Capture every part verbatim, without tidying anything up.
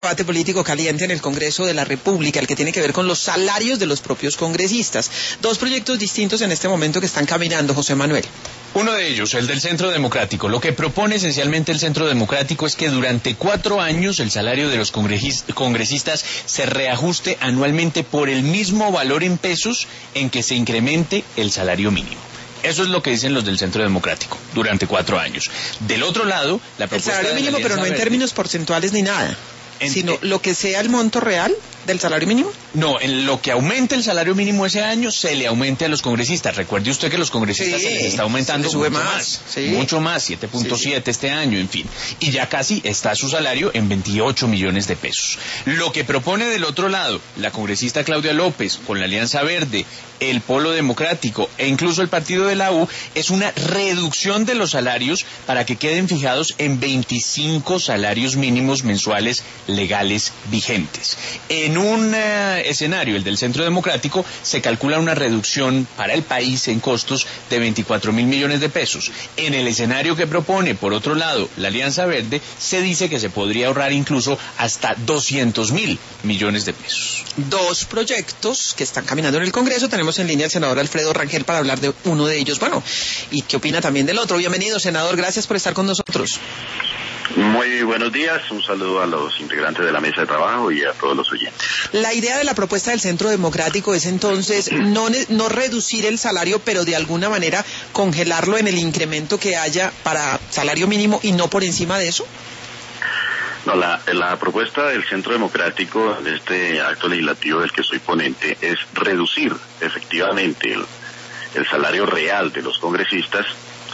debate político caliente en el Congreso de la República, el que tiene que ver con los salarios de los propios congresistas. Dos proyectos distintos en este momento que están caminando, José Manuel. Uno de ellos, el del Centro Democrático. Lo que propone esencialmente el Centro Democrático es que durante cuatro años el salario de los congresistas se reajuste anualmente por el mismo valor en pesos en que se incremente el salario mínimo. Eso es lo que dicen los del Centro Democrático, durante cuatro años. Del otro lado, la propuesta el salario mínimo, pero no en términos porcentuales ni nada, en sino lo que sea el monto real del salario mínimo. No, en lo que aumente el salario mínimo ese año, se le aumente a los congresistas. Recuerde usted que los congresistas sí, se les está aumentando sube mucho más, más, sí. mucho más, siete punto siete sí. este año, en fin. Y ya casi está su salario en veintiocho millones de pesos. Lo que propone del otro lado la congresista Claudia López, con la Alianza Verde, el Polo Democrático e incluso el partido de la U, es una reducción de los salarios para que queden fijados en veinticinco salarios mínimos mensuales legales vigentes. En un uh, escenario, el del Centro Democrático, se calcula una reducción para el país en costos de veinticuatro mil millones de pesos. En el escenario que propone, por otro lado, la Alianza Verde, se dice que se podría ahorrar incluso hasta doscientos mil millones de pesos. Dos proyectos que están caminando en el Congreso. Tenemos en línea al senador Alfredo Rangel para hablar de uno de ellos. Bueno, ¿y qué opina también del otro? Bienvenido, senador, gracias por estar con nosotros. Muy buenos días, un saludo a los integrantes de la mesa de trabajo y a todos los oyentes. La idea de la propuesta del Centro Democrático es entonces no, no reducir el salario, pero de alguna manera congelarlo en el incremento que haya para salario mínimo y no por encima de eso. No, la, la propuesta del Centro Democrático de este acto legislativo del que soy ponente es reducir efectivamente el, el salario real de los congresistas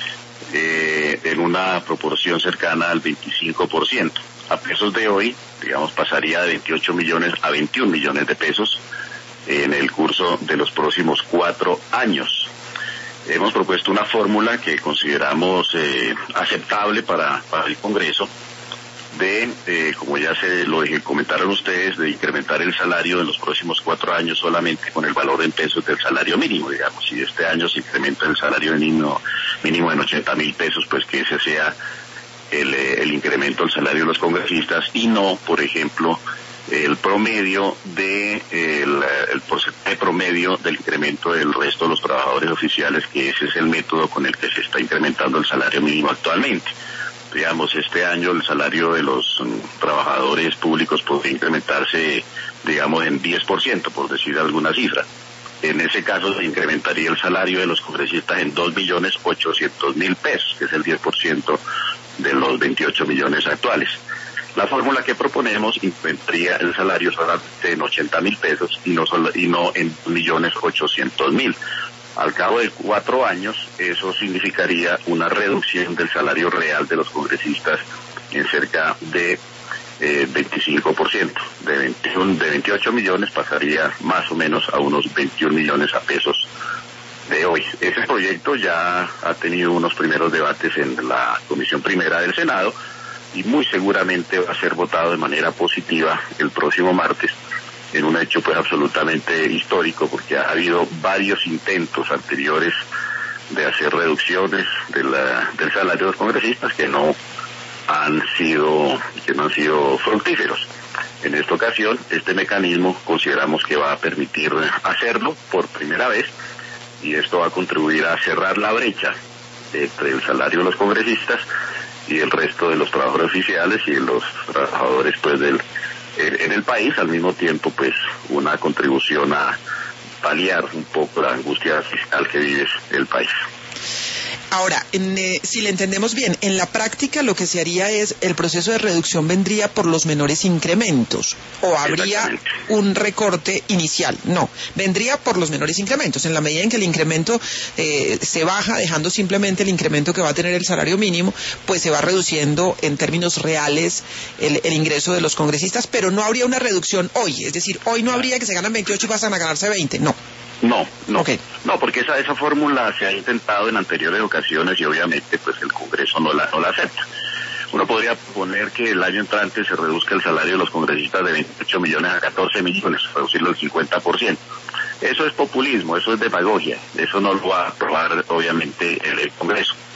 Eh, en una proporción cercana al veinticinco por ciento. A pesos de hoy, digamos, pasaría de veintiocho millones a veintiún millones de pesos en el curso de los próximos cuatro años. Hemos propuesto una fórmula que consideramos eh, aceptable para, para el Congreso de, eh, como ya se lo comentaron ustedes, de incrementar el salario en los próximos cuatro años solamente con el valor en pesos del salario mínimo, digamos. Si este año se incrementa el salario mínimo, mínimo en ochenta mil pesos, pues que ese sea el, el incremento del salario de los congresistas y no, por ejemplo, el promedio de el, el porcentaje promedio del incremento del resto de los trabajadores oficiales, que ese es el método con el que se está incrementando el salario mínimo actualmente. Digamos, este año el salario de los um, trabajadores públicos podría incrementarse, digamos, en diez por ciento, por decir alguna cifra. En ese caso se incrementaría el salario de los congresistas en dos millones ochocientos mil pesos, que es el diez por ciento de los veintiocho millones actuales. La fórmula que proponemos incrementaría el salario solamente en ochenta mil pesos y no, solo, y no en dos millones ochocientos mil. Al cabo de cuatro años, eso significaría una reducción del salario real de los congresistas en cerca de eh, veinticinco por ciento. De, veintiuno, de veintiocho millones pasaría más o menos a unos veintiún millones a pesos de hoy. Ese proyecto ya ha tenido unos primeros debates en la Comisión Primera del Senado y muy seguramente va a ser votado de manera positiva el próximo martes, en un hecho pues absolutamente histórico, porque ha habido varios intentos anteriores de hacer reducciones de la, del salario de los congresistas que no han sido que no han sido fructíferos. En esta ocasión, este mecanismo consideramos que va a permitir hacerlo por primera vez, y esto va a contribuir a cerrar la brecha entre el salario de los congresistas y el resto de los trabajadores oficiales y de los trabajadores pues del en el país, al mismo tiempo pues una contribución a paliar un poco la angustia fiscal que vive el país. Ahora, en, eh, si le entendemos bien, en la práctica lo que se haría es, el proceso de reducción vendría por los menores incrementos, o habría un recorte inicial. No, vendría por los menores incrementos, en la medida en que el incremento eh, se baja, dejando simplemente el incremento que va a tener el salario mínimo, pues se va reduciendo en términos reales el, el ingreso de los congresistas, pero no habría una reducción hoy, es decir, hoy no habría que se ganan veintiocho y pasan a ganarse veinte, no. No, no, okay. no, porque esa esa fórmula se ha intentado en anteriores ocasiones y obviamente pues el Congreso no la no la acepta. Uno podría proponer que el año entrante se reduzca el salario de los congresistas de veintiocho millones a catorce millones, reducirlo al cincuenta por ciento. Eso es populismo, eso es demagogia, eso no lo va a aprobar obviamente el, el Congreso.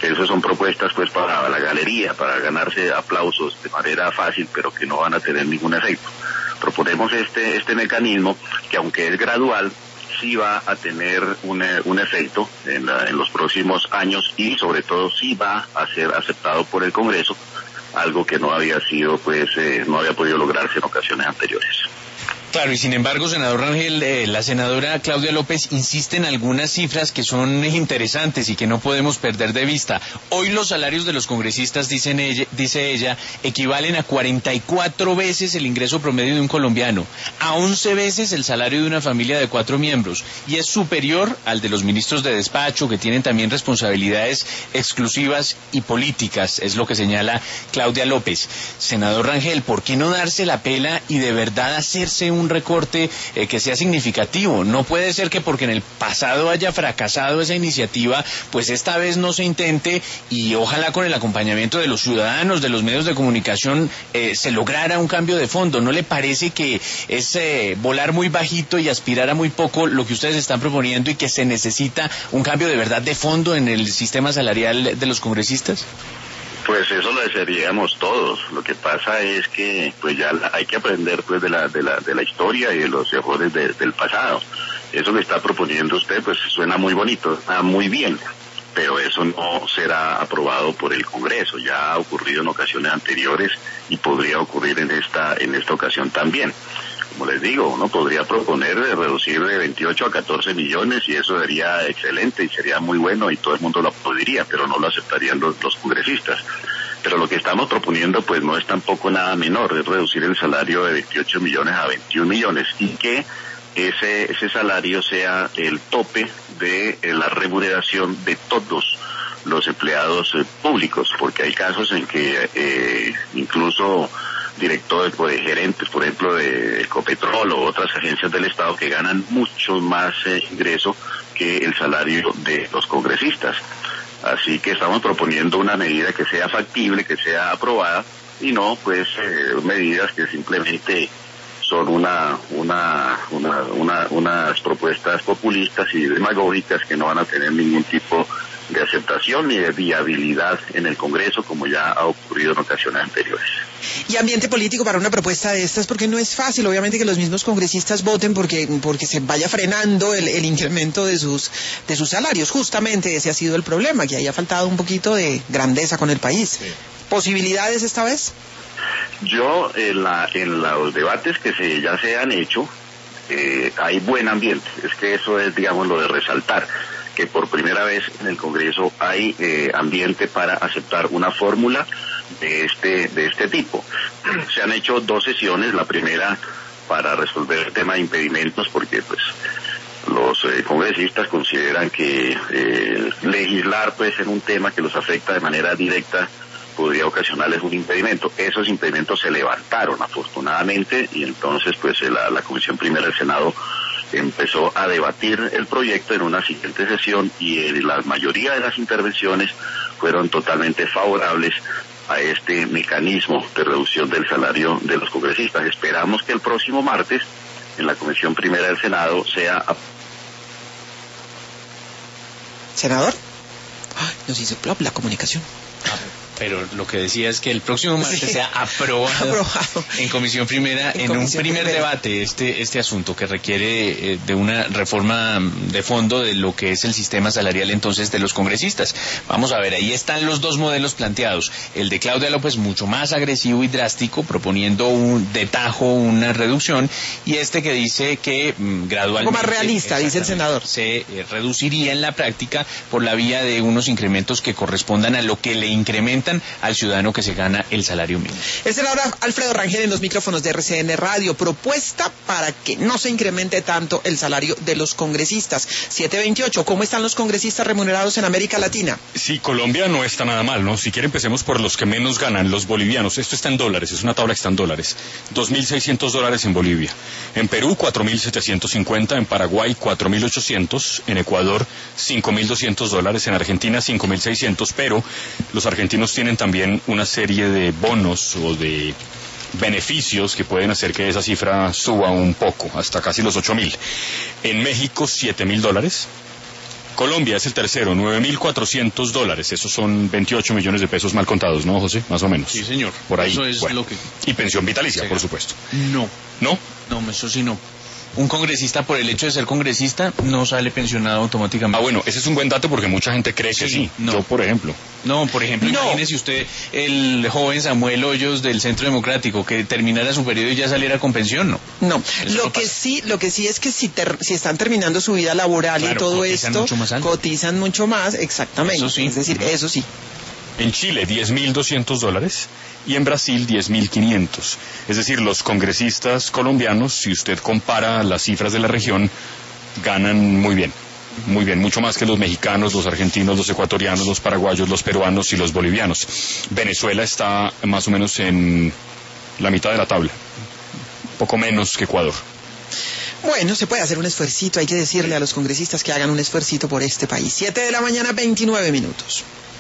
Esas son propuestas pues para la galería, para ganarse aplausos de manera fácil, pero que no van a tener ningún efecto. Proponemos este este mecanismo que, aunque es gradual, sí va a tener un, un efecto en, la, en los próximos años, y sobre todo sí va a ser aceptado por el Congreso, algo que no había sido, pues, eh, no había podido lograrse en ocasiones anteriores. Claro, y sin embargo, senador Rangel, eh, la senadora Claudia López insiste en algunas cifras que son interesantes y que no podemos perder de vista. Hoy los salarios de los congresistas, dicen ella, dice ella, equivalen a cuarenta y cuatro veces el ingreso promedio de un colombiano, a once veces el salario de una familia de cuatro miembros, y es superior al de los ministros de despacho, que tienen también responsabilidades exclusivas y políticas, es lo que señala Claudia López. Senador Rangel, ¿por qué no darse la pela y de verdad hacerse un un recorte eh, que sea significativo? No puede ser que porque en el pasado haya fracasado esa iniciativa, pues esta vez no se intente, y ojalá con el acompañamiento de los ciudadanos, de los medios de comunicación, eh, se lograra un cambio de fondo. ¿No le parece que es eh, volar muy bajito y aspirar a muy poco lo que ustedes están proponiendo, y que se necesita un cambio de verdad de fondo en el sistema salarial de los congresistas? Pues eso lo desearíamos todos. Lo que pasa es que pues ya hay que aprender pues de la de la de la historia y de los errores de, del pasado. Eso que está proponiendo usted pues suena muy bonito, está muy bien, pero eso no será aprobado por el Congreso. Ya ha ocurrido en ocasiones anteriores y podría ocurrir en esta en esta ocasión también. Como les digo, uno podría proponer de reducir de veintiocho a catorce millones, y eso sería excelente y sería muy bueno y todo el mundo lo aplaudiría, pero no lo aceptarían los, los congresistas. Pero lo que estamos proponiendo pues no es tampoco nada menor, es reducir el salario de veintiocho millones a veintiún millones, y que ese, ese salario sea el tope de eh, la remuneración de todos los empleados eh, públicos, porque hay casos en que eh, incluso directores o de gerentes, por ejemplo, de Ecopetrol o otras agencias del Estado, que ganan mucho más eh, ingreso que el salario de los congresistas. Así que estamos proponiendo una medida que sea factible, que sea aprobada, y no pues eh, medidas que simplemente son una, una, una, una, unas propuestas populistas y demagógicas que no van a tener ningún tipo de aceptación ni de viabilidad en el Congreso, como ya ha ocurrido en ocasiones anteriores. Y ambiente político para una propuesta de estas, porque no es fácil, obviamente, que los mismos congresistas voten porque porque se vaya frenando el, el incremento de sus de sus salarios. Justamente ese ha sido el problema, que haya faltado un poquito de grandeza con el país. Sí. ¿Posibilidades esta vez? Yo, en, la, en los debates que se ya se han hecho, eh, hay buen ambiente. Es que eso es, digamos, lo de resaltar, que por primera vez en el Congreso hay eh, ambiente para aceptar una fórmula de este de este tipo. Se han hecho dos sesiones, la primera para resolver el tema de impedimentos, porque pues los eh, congresistas consideran que eh, legislar pues en un tema que los afecta de manera directa podría ocasionarles un impedimento. Esos impedimentos se levantaron afortunadamente, y entonces pues la, la Comisión Primera del Senado empezó a debatir el proyecto en una siguiente sesión, y eh, la mayoría de las intervenciones fueron totalmente favorables a este mecanismo de reducción del salario de los congresistas. Esperamos que el próximo martes en la Comisión Primera del Senado sea... ¿Senador? Ay, nos hizo plop la comunicación. Pero lo que decía es que el próximo martes sí. sea aprobado, aprobado en Comisión Primera, en, en comisión un primer primera. debate, este este asunto que requiere eh, de una reforma de fondo de lo que es el sistema salarial entonces de los congresistas. Vamos a ver, ahí están los dos modelos planteados. El de Claudia López, mucho más agresivo y drástico, proponiendo un de tajo una reducción, y este que dice que mm, gradualmente... Un poco más realista, dice el senador. Se eh, reduciría en la práctica por la vía de unos incrementos que correspondan a lo que le incrementan al ciudadano que se gana el salario mínimo. El senador Alfredo Rangel en los micrófonos de R C N Radio. Propuesta para que no se incremente tanto el salario de los congresistas. siete veintiocho, ¿cómo están los congresistas remunerados en América Latina? Sí, Colombia no está nada mal, ¿no? Si quiere empecemos por los que menos ganan, los bolivianos. Esto está en dólares, es una tabla que está en dólares. dos mil seiscientos dólares en Bolivia. En Perú, cuatro mil setecientos cincuenta. En Paraguay, cuatro mil ochocientos. En Ecuador, cinco mil doscientos dólares. En Argentina, cinco mil seiscientos. Pero los argentinos tienen también una serie de bonos o de beneficios que pueden hacer que esa cifra suba un poco, hasta casi los ocho mil. En México, siete mil dólares. Colombia es el tercero, nueve mil cuatrocientos dólares. Esos son veintiocho millones de pesos mal contados, ¿no, José? Más o menos. Sí, señor. Por ahí. Eso es bueno. lo que... Y pensión vitalicia, por supuesto. No. ¿No? No, eso sí no. Un congresista, por el hecho de ser congresista, no sale pensionado automáticamente. Ah, bueno, ese es un buen dato porque mucha gente cree que sí. No. Yo, por ejemplo. No, por ejemplo, No. imagínese usted el joven Samuel Hoyos del Centro Democrático que terminara su periodo y ya saliera con pensión, ¿no? No, Eso lo no que pasa. sí, lo que sí es que si, ter- si están terminando su vida laboral Claro, y todo cotizan esto, mucho más alto. cotizan mucho más, exactamente. Eso sí. Es decir, eso sí. En Chile, diez mil doscientos dólares. Y en Brasil, diez mil quinientos. Es decir, los congresistas colombianos, si usted compara las cifras de la región, ganan muy bien. Muy bien, mucho más que los mexicanos, los argentinos, los ecuatorianos, los paraguayos, los peruanos y los bolivianos. Venezuela está más o menos en la mitad de la tabla. Poco menos que Ecuador. Bueno, se puede hacer un esfuercito, hay que decirle a los congresistas que hagan un esfuercito por este país. Siete de la mañana, veintinueve minutos.